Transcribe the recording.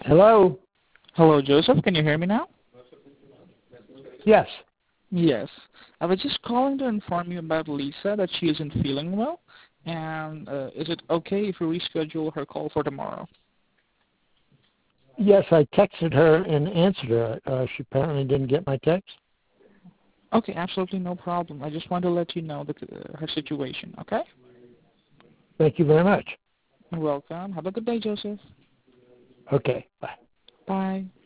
Hello? Hello, Joseph. Can you hear me now? Yes. Yes. I was just calling to inform you about Lisa that she isn't feeling well. And is it okay if we reschedule her call for tomorrow? Yes, I texted her and answered her. She apparently didn't get my text. Okay, absolutely no problem. I just want to let you know her situation, okay? Thank you very much. You're welcome. Have a good day, Joseph. Okay, bye. Bye.